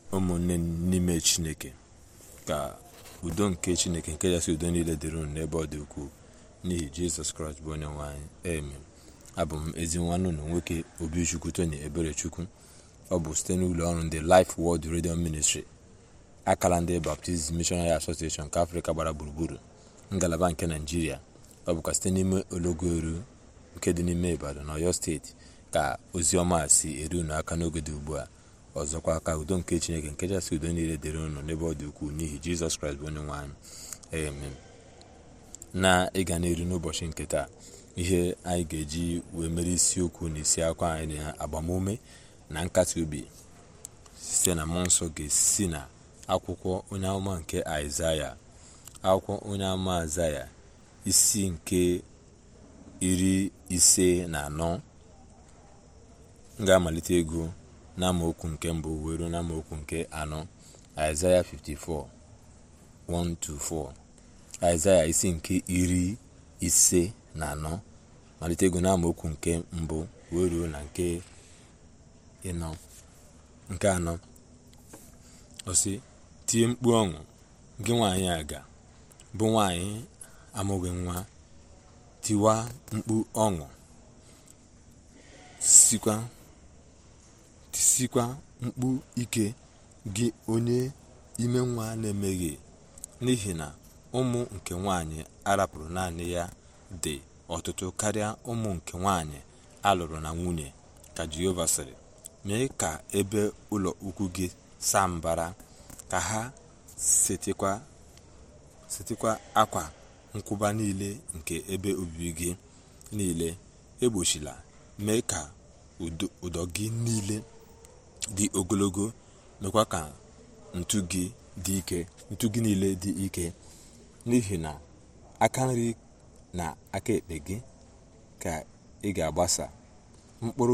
ụmụnne n'ime Chineke, ka udo nke Chineke nke kachasị udo niile dịrị unu n'ebe ọ dị ukwuu n'ihi Jizọs Kraịst bụ onye nwe anyị. Amen. Abụ m ezi nwanne unu nwoke Obichukwu Tony Eberechukwu. Ọ bụ site n'ụlọ ọrụ ndị Life Word Radio Ministry, akala ndị Baptist Missionary Association nke Afrịka gbara gburugburu, ngalaba nke Naịjirịa. Ọ bụkwa site n'ime Olọgụrụ nke dị n'ime Ibadan na Ọyọ steeti ka ozi ọma si eru unu aka n'oge dị ugbu a. Ọzọkwa, ka udo nke Chineke nke kachasị udo niile dịrị unu n'ebe ọ dị ukwuu n'ihi Jizọs Kraịst bụ onye nwe anyị. Amen. Na ịga n'iru n'ụbọchị nke taa, ihe anyị ga-eji wee mere isiokwu na isi akwa anyị na agbamume na nkasi obi site na mmụọ nsọ ga-esi na akwụkwọ onye amụma nke Aịzaya. Akwụkwọ onye amụma Aịzaya isi nke 54. M ga-amalite ego n'amaokwu nke mbụ wee ruo n'amaokwu nke 4. Aịzaya 54, 1-4. Aịzaya isi nke 54, malite ego n'amaokwu nke mbụ wee ruo na nke 4. Nke 4 ọ sị, tie mkpu ọṅụ gị nwaanyị aga, bụ nwaanyị amụghị nwa. Tiwa mkpu ọṅụ, tisikwa mkpu ike gị onye ime nwa na-emeghe, n'ihi na ụmụ nke nwaanyị arapụrụ naanị ya dị ọtụtụ karịa ụmụ nke nwaanyị alụrụ na nwunye, ka Jehova sịrị. Mee ka ebe ụlọ ukwu gị saa mbara, ka ha setekwa akwa nkwụba niile nke ebe obibi gị niile egbochila. Mee ka ụdọ gị niile dị ogologo, mekwa ka ntu gị niile dị ike, n'ihi na aka nri na aka ekpe gị ka ị ga-agbasa. Mkpụrụ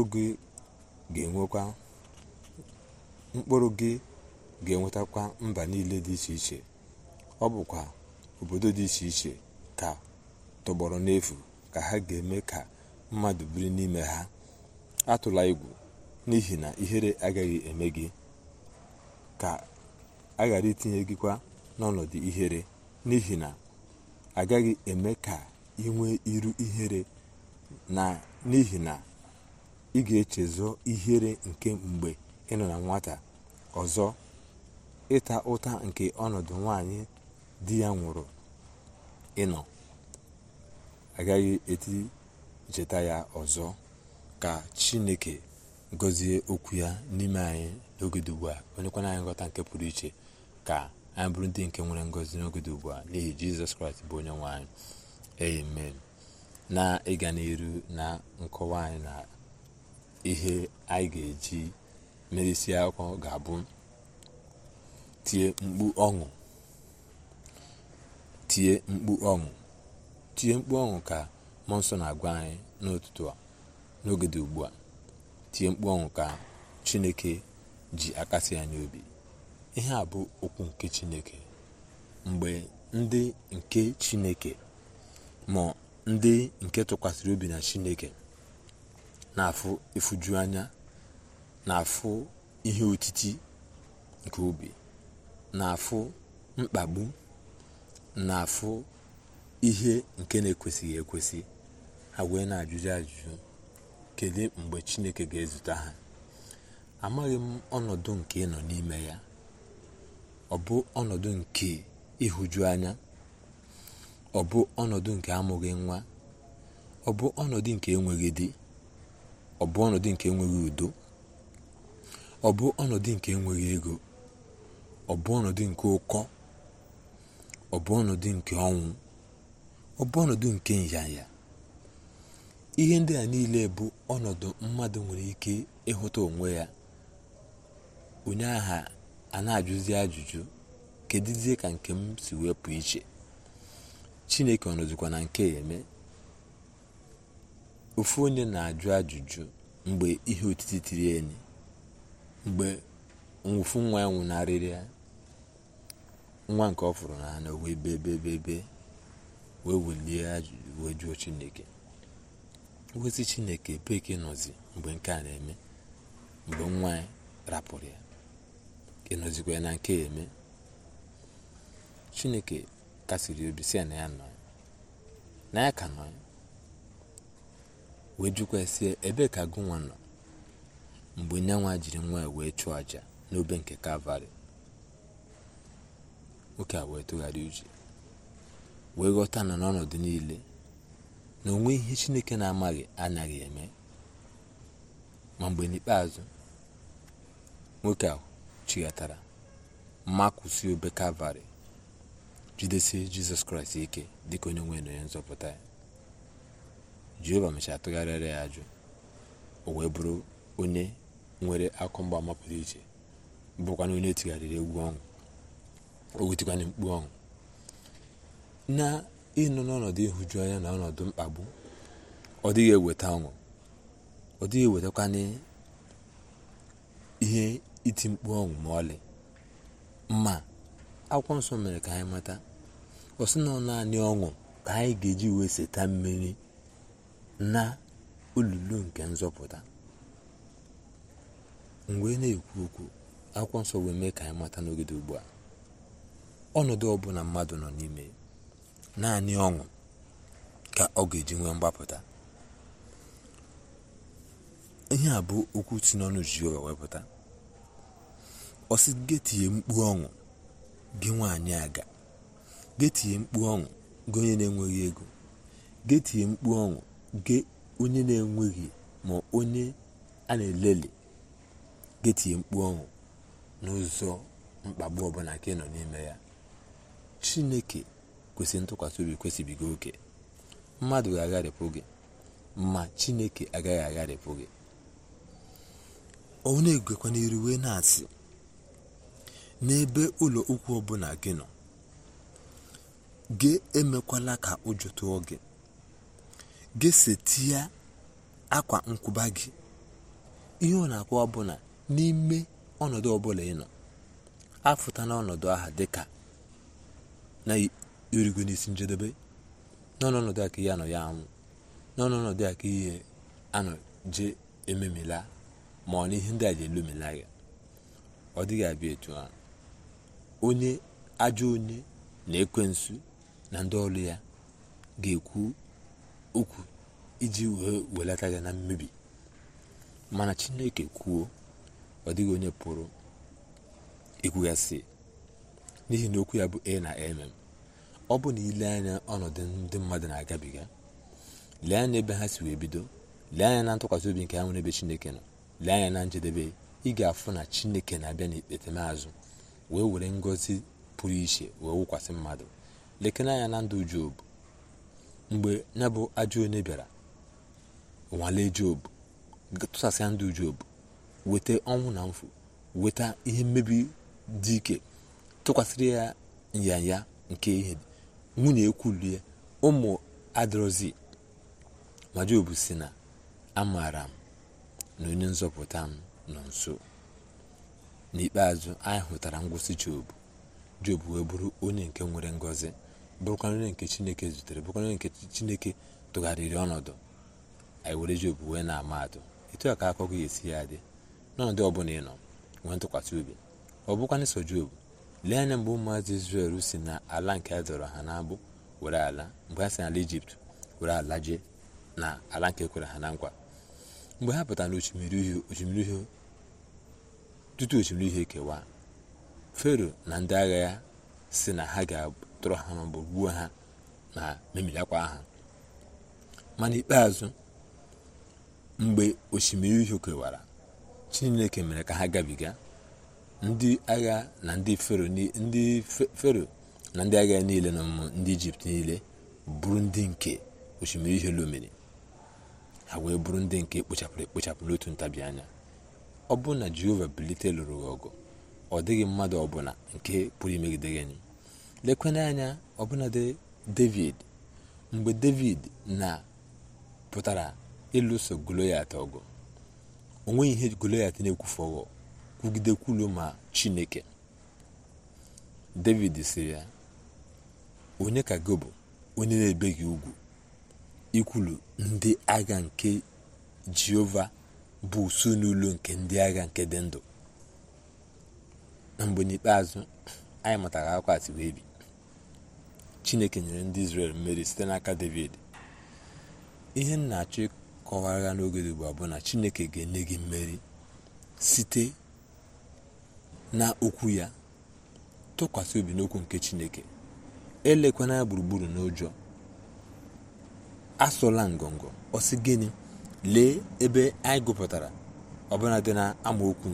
gị ga-enwetakwa mba niile dị iche iche. Ọ bụkwa obodo dị iche iche ka tọgbọrọ n'efu, ka ha ga-eme ka mmadụ biri n'ime ha. Atụla egwu, n'ihi na ihere agaghị eme gị, ka a ghara itinye gịkwa n'ọnọdụ ihere, n'ihi na agaghị eme ka ị nwee iru ihere, n'ihi na ị ga-echezọ ihere nke mgbe ị nọ na nwata. Ọzọ, ịta ụta nke ọnọdụ nwaanyị di ya nwụrụ ịnọ agaghị echeta ya ọzọ. Ka Chineke gọzie okwu ya n'ime anyị n'oge dị ugbu a, onyekwana anyị nghọta nke pụrụ iche, ka anyị bụrụ ndị nke nwere ngọzi n'oge dị ugbu a n'ihi Jizọs Kraịst bụ onye nwe anyị. Amen. Na ịga n'iru na nkọwa anyị na ihe anyị ga-eji merisi akwụkwọ ga-abụ tie mkpu ọṅụ. Tie mkpu ọṅụ. Tie mkpu ọṅụ ka mmụọ nsọ na-agwa anyị n'ụtụtụ a n'oge dị ugbu a. Tie mkpu ọṅụ ka Chineke ji akasị anyị obi. Ihe a bụ okwu nke Chineke. Mgbe ndị nke Chineke ma ndị nke tụkwasịrị obi na Chineke na-afụ ifuju anya, na-afụ ihe otiti nke obi, na-afụ mkpagbu, na-afụ ihe nke na-ekwesịghị ekwesị, ha wee na-ajụjụ ajụjụ, kedu mgbe Chineke ga-ezute ha? Amaghị m ọnọdụ nke ị nọ n'ime ya. Ọ bụ ọnọdụ nke ịhụju anya? Ọ bụ ọnọdụ nke amụghị nwa? Ọ bụ ọnọdụ nke enweghị di? Ọ bụ ọnọdụ nke enweghị udo? Ọ bụ ọnọdụ nke enweghị ego? Ọ bụ ọnọdụ nke ụkọ? Ọ bụ ọnọdụ nke ọnwụ? Ọ bụ ọnọdụ nke nyanya? Ihe ndị a niile bụ ọnọdụ mmadụ nwere ike ịhụta onwe ya. Onye agha a na-ajụzi ajụjụ, kedụzie ka nke m si wepụ iche? Chineke ọnọdụkwa na nke ya eme. Ofu onye na-ajụ ajụjụ mgbe ihe otiti tiri enyi, mgbe nwụfu nwa ya nwụnarịrị ya, nwa nke ọ fụrụ n'anya wee bebe wee welie ajụjụ wee jụọ Chineke. Ngozi Chineke ebe ka nọzi mgbe nke a na-eme, mgbe nwa ya rapụrụ ya? ịnọzikwa na nke eme. Chineke kasiri obi si na ya nọ na ya ka nọ, wee jụkwa sie ebe ka gụnwa nọ mgbe nyanwa jiri nwa ya wee chụọ aja n'obe nke Kalvarị. Nwoke a wee tụgharịa uche wee ghọta na n'ọnọdụ niile na onwe ihe Chineke na-amaghị anaghị eme. Ma mgbe n'ikpeazụ nwoke a chighatara, makụsi obe Kalvarị, jidesie Jizọs Kraịst ike dịka onye nwe na onye nzọpụta ya, Jehova mechara tụgharịara ya ajụ. O wee bụrụ onye nwere akụ mgbaama pụrụ iche, bụkwana onye tigharịrị egwu ọṅụ. O wetikwana mkpu ọṅụ na ịnọ n'ọnọdụ ịhụju anya na ọnọdụ mkpagbu. Ọ dịghị eweta ọṅụ, ọ dịghị ewetakwana ihe iti mkpu ọṅụ ma ọlị. Ma akwụkwọ nsọ mere ka anyị mata, ọ sị na naanị ọṅụ ka anyị ga-eji wee seta mmeri na olulu nke nzọpụta. Mgbe na-ekwu okwu, akwụkwọ nsọ wee mee ka anyị mata n'oge dị ugbu a, ọnọdụ ọbụla mmadụ nọ n'ime, naanị ọṅụ ka ọ ga-eji nwee mgbapụta. Ihe a bụ okwu si n'ọnụ Jehova wepụta. Ọ sị, getie mkpu ọṅụ gị nwaanyị aga, getie mkpu ọṅụ gị onye na-enweghị ego, getie mkpu ọṅụ gị onye na-enweghị ma onye a na-eleli, getie mkpu ọṅụ n'ụzọ mkpagbu ọbụla ka ị nọ n'ime ya. Chineke kwesịrị ntụkwasị obi, kwesịbiga oke. Mmadụ ga-agharịpụ gị, ma Chineke agaghị agharịpụ gị. Ọ na-egwekwa n'iru wee na-asị, n'ebe ụlọ ukwu ọbụla gị nọ, gị emekwala ka ụjọ tụọ gị, gị setia akwa nkwụba gị. Ihe ọ na-akwa ọbụla n'ime ọnọdụ ọbụla ị nọ, afụta n'ọnọdụ aha dịka na irigo n'isi njedebe, n'ọnọdụ a ka ihe anọ ya anwụ, n'ọnọdụ a ka ihe anọ je ememila, ma ọ na ihe ndị a ji elomela ya. Ọ dịghị abịa etu a. Onye ajọ onye na ekwensu na ndị ọrụ ya ga-ekwu okwu iji wee welata ya na mmebi, mana Chineke kwuo, ọ dịghị onye pụrụ ikwughasị, n'ihi na okwu ya bụ na amen. Ọ bụ na ile anya ọnọdụ ndị mmadụ na-agabiga, lee anya ebe ha si wee bido, lee anya na ntụkwasị obi nke ha nwere ebe Chineke nọ, lee anya na njedebe, ị ga-afụ na Chineke na-abịa n'ikpetemazụ wee were ngọzi pụrụ iche wee wụkwasị mmadụ. Lekene anya na ndụ Job, mgbe ya bụ ajọ onye bịara nwalee Job, tụsasịa ndụ Job, weta ọnwụ na mfu, weta ihe mmebi dị ike, tụkwasịrị ya nyanya nke ihe, nwunye ekwulu ya, ụmụ adịrọzi. Ma Job si na, amaara m na onye nzọpụta m nọ nso. N'ikpeazụ anyị hụtara ngwụsị Job wee bụrụ onye nke nwere ngọzi, bụrụkwa onye nke Chineke zutere, bụrụkwa onye nke Chineke tụgharịrị ọnọdụ. Anyị were Job wee na-ama atụ. Etu a ka akụkọ ga-esi ya dị n'ọnọdụ ọbụla ị nọ, nwee ntụkwasị obi. Ọ bụkwa n'ịso Job, lee anya mgbe ụmụazị Izrel si na ala nke a dọrọ ha n'agbụ were ala, mgbe ha si n'ala Ijipt were ala jee na ala nke kwere ha na nkwa. Mgbe ha pụtara n'osimiri uhie, tutu osimiri uhie kewaa, Fero na ndị agha ya si na ha ga-atụrụ ha maọbụ gbuo ha na memilakwa ha. Mana ikpeazụ, mgbe osimiri uhie kewara, Chineke mere ka ha gabiga. Ndị agha na ndị Fero na ndị agha niile na ndị Ijipt niile bụrụ ndị nke osimiri uhie lomiri. Ha wee bụrụ ndị nke ekpochapụ n'otu ntabi anya. Ọ bụ na Jehova bilite lụrụ ọgụ, ọ dịghị mmadụ ọbụla nke pụrụ imegide gị. Lekwana anya ọbụna David, mgbe David na-pụtara ịlụso Goloyat ọgụ, o nweghị ihe Goloyat na-ekwufu ọgụ kwugide kwulu ma Chineke. David sịrị ya, onye ka gị bụ onye na-ebeghị ugwu ikwulu ndị agha nke Jehova bụ usu n'ụlọ nke ndị agha nke dị ndụ? na mgbe n'ikpeazụ anyị matara akụkọ a si wee bi. Chineke nyere ndị Izrel mmeri site n'aka David. Ihe m na-achọ ịkọwara n'oge dị ugbu a bụ na Chineke ga-enye gị mmeri site na okwu ya. Tụkwasị obi n'okwu nke Chineke, elekwana ya gburugburu n'ụjọ, asụla ngọngọ. Ọsị gịnị? Lee ebe anyị gụpụtara ọbụla dị na amaokwu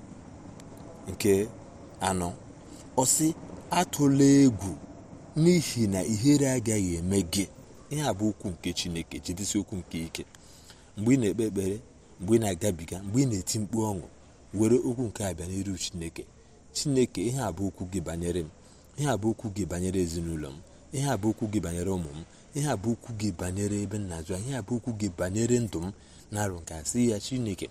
nke 4. Ọsị atụla egwu n'ihi na ihere agaghị eme gị. Ihe a bụ okwu nke Chineke. Jidesi okwu nke ike mgbe ị na-ekpe ekpere, mgbe ị na-agabiga, mgbe ị na-eti mkpu ọṅụ, were okwu nke a bịa n'iru Chineke. Chineke, ihe a bụ okwu gị banyere m, ihe a bụ okwu gị banyere ezinụlọ m, ihe a bụ okwu gị banyere ụmụ m, ihe a bụ okwu gị banyere ebe m na-azụ, ihe a bụ okwu gị banyere ndụ m na-arụ nke a. Sị ya, Chineke,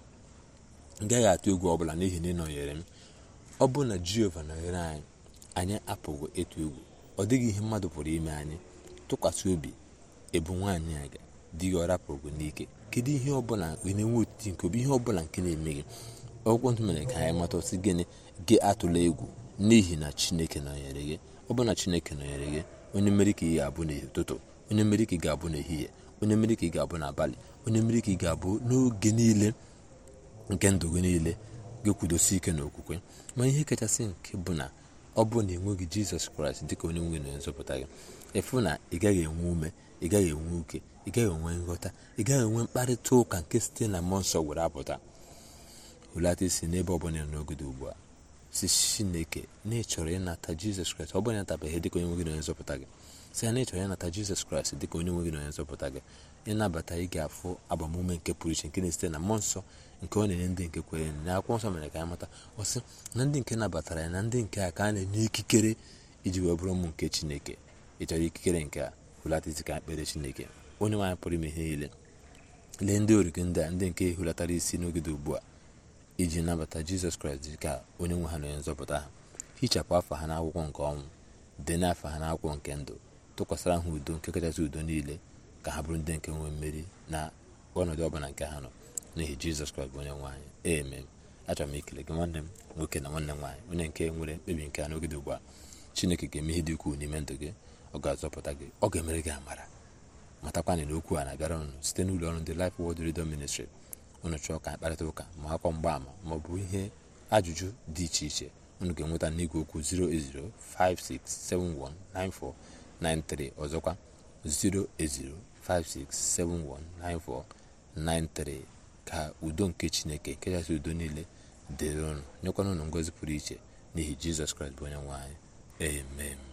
m gaghị atụ egwu ọbụla n'ihi na ị nọnyere m. Ọ bụ na Jehova nọnyere anyị, anyị apụghị ịtụ egwu. Ọ dịghị ihe mmadụ pụrụ ime anyị. Tụkwasị obi, ebu nwaanyị aga di gị ọrapụrụ n'ike. Kedu ihe ọbụla na-enwe otiti nke obi, ihe ọbụla nke na-eme gị, akwụkwọ nsọ mere ka anyị mata ọsị gịnị? Gị atụla egwu n'ihi na Chineke nọnyere gị. Ọ bụ na Chineke nọnyere gị, onye mmeri ka ị ga-abụ n'ụtụtụ, onye mmeri ka ị ga-abụ n'ehihie, onye mmeri ka ị ga-abụ n'abalị, onye mmeri ka ị ga-abụ n'oge niile nke ndụ gị niile. Gị kwudosi ike n'okwukwe. Ma ihe kachasị nke bụ na ọ bụ na enweghị Jizọs Kraịst dịka onye nwe na nzọpụta gị, ịfụ na ị gaghị enwe ume, ị gaghị enwe uke, ị gaghị enwe nghọta, ị gaghị enwe mkparịta ụka nke site na mmụọ nsọ were apụta. Hulata isi n'ebe ọ bụla n'oge dị ugbu a, si Chineke na ị chọrọ ịnata Jizọs Kraịst. Ọ bụrụ na ịnatabeghị dịka onye nwe gị na onye nzọpụta gị, si ya na ị chọrọ ịnata Jizọs Kraịst dịka onye nwe gị na onye nzọpụta gị. Ịnabata, ị ga-afụ agbamume nke pụrụ iche nke na-esite na mmụọ nsọ nke ọ na-enye ndị nke kwere na akwụkwọ nsọ mere ka anyị mata ọsị na ndị nke nabatara ya na ndị nke a ka a na-enye ikikere iji wee bụrụ ụmụ nke Chineke. Ị chọrọ ikikere nke a? Hulata isi ka ekpere Chineke. Onye nwe anyị pụrụ ime ihe niile, lee ndị origo ndị a, ndị nke hulatara isi n'oge dị ugbu a iji nabata Jizọs Kraịst dịka onye nwe ha na onye nzọpụta ha. Hichapụ afa ha n'akwụkwọ nke ọnwụ, dee n'afa ha n'akwụkwọ nke ndụ. Tụkwasịra ha udo nke kachasị udo niile, ka ha bụrụ ndị nke nwee mmeri na ọnọdụ ọbụla nke ha nọ, n'ihi Jizọs Kraịst bụ onye nwe anyị. Amen. Achọrọ m ikele gị nwanne m nwoke na nwanne m nwaanyị, onye nke nwere mkpebi nke a n'oge dị ugbu a. Chineke ga-eme ihe dị ukwuu n'ime ndụ gị. Ọ ga-azọpụta gị, ọ ga-emere gị amara. Matakwana na okwu a na-abịara unu site n'ụlọ ọrụ ndị Life Word Radio Ministry. Unu chọọ ka mkparịta ụka ma akọ mgbaama ma ọ bụ ihe ajụjụ dị iche iche, unu ga-enweta n'igwe okwu 08056719493. Ọzọkwa 08056719493. Ka udo nke Chineke kachasị udo niile dịrị unu, nyekwana unu ngọzi pụrụ iche n'ihi Jizọs Kraịst bụ onye nwe anyị. Amen.